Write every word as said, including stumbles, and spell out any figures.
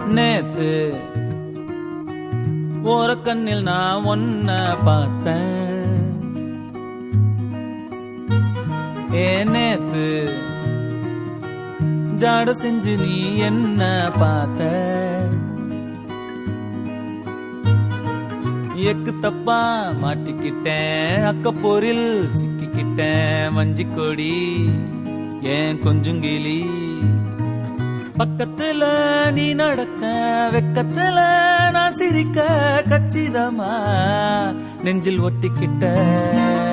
நேத்து ஓர கண்ணில் நான் ஒன்ன பார்த்தேன். ஏ நேத்து ஜாட செஞ்சு நீ என்ன பார்த்த. எக்கு தப்பா மாட்டிக்கிட்டேன், அக்கப்போரில் சிக்கிக்கிட்டேன். வஞ்சி கொடி ஏன் கொஞ்சுங்கிளி பக்கத்துல நீ நடக்க, வெக்கத்துல நான் சிரிக்க, கச்சிதமா நெஞ்சில் ஒட்டிக்கிட்ட.